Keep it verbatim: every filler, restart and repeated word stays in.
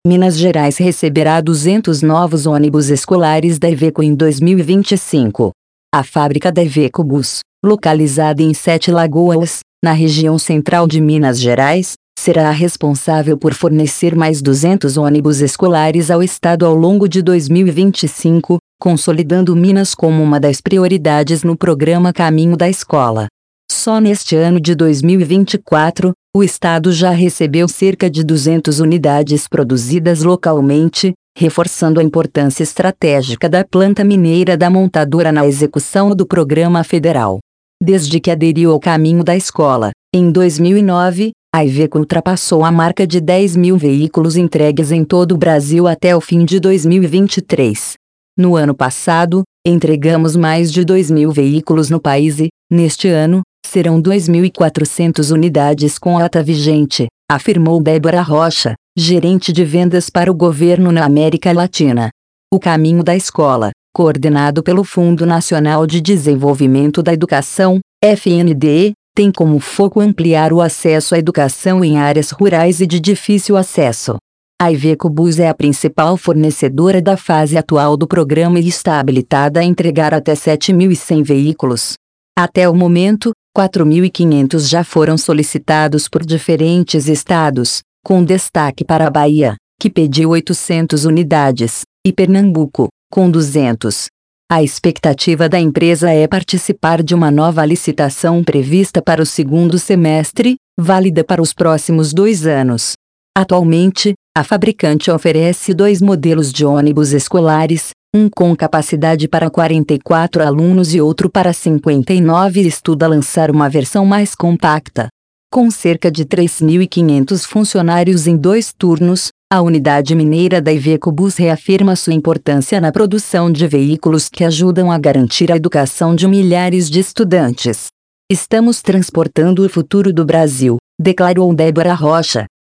Minas Gerais receberá duzentos novos ônibus escolares da Iveco em dois mil e vinte e cinco. A fábrica da Iveco Bus, localizada em Sete Lagoas, na região central de Minas Gerais, será a responsável por fornecer mais duzentos ônibus escolares ao estado ao longo de dois mil e vinte e cinco, consolidando Minas como uma das prioridades no programa Caminho da Escola. Só neste ano de dois mil e vinte e quatro, o estado já recebeu cerca de duzentas unidades produzidas localmente, reforçando a importância estratégica da planta mineira da montadora na execução do programa federal. Desde que aderiu ao Caminho da Escola, em dois mil e nove, a Iveco ultrapassou a marca de dez mil veículos entregues em todo o Brasil até o fim de dois mil e vinte e três. No ano passado, entregamos mais de dois mil veículos no país e, neste ano, serão dois mil e quatrocentas unidades com a ata vigente, afirmou Débora Rocha, gerente de vendas para o governo na América Latina. O Caminho da Escola, coordenado pelo Fundo Nacional de Desenvolvimento da Educação, F N D E, tem como foco ampliar o acesso à educação em áreas rurais e de difícil acesso. A Iveco Bus é a principal fornecedora da fase atual do programa e está habilitada a entregar até sete mil e cem veículos. Até o momento, quatro mil e quinhentos já foram solicitados por diferentes estados, com destaque para a Bahia, que pediu oitocentas unidades, e Pernambuco, com duzentas. A expectativa da empresa é participar de uma nova licitação prevista para o segundo semestre, válida para os próximos dois anos. Atualmente, a fabricante oferece dois modelos de ônibus escolares, um com capacidade para quarenta e quatro alunos e outro para cinquenta e nove e estuda lançar uma versão mais compacta. Com cerca de três mil e quinhentos funcionários em dois turnos, a unidade mineira da Iveco Bus reafirma sua importância na produção de veículos que ajudam a garantir a educação de milhares de estudantes. Estamos transportando o futuro do Brasil, declarou Débora Rocha,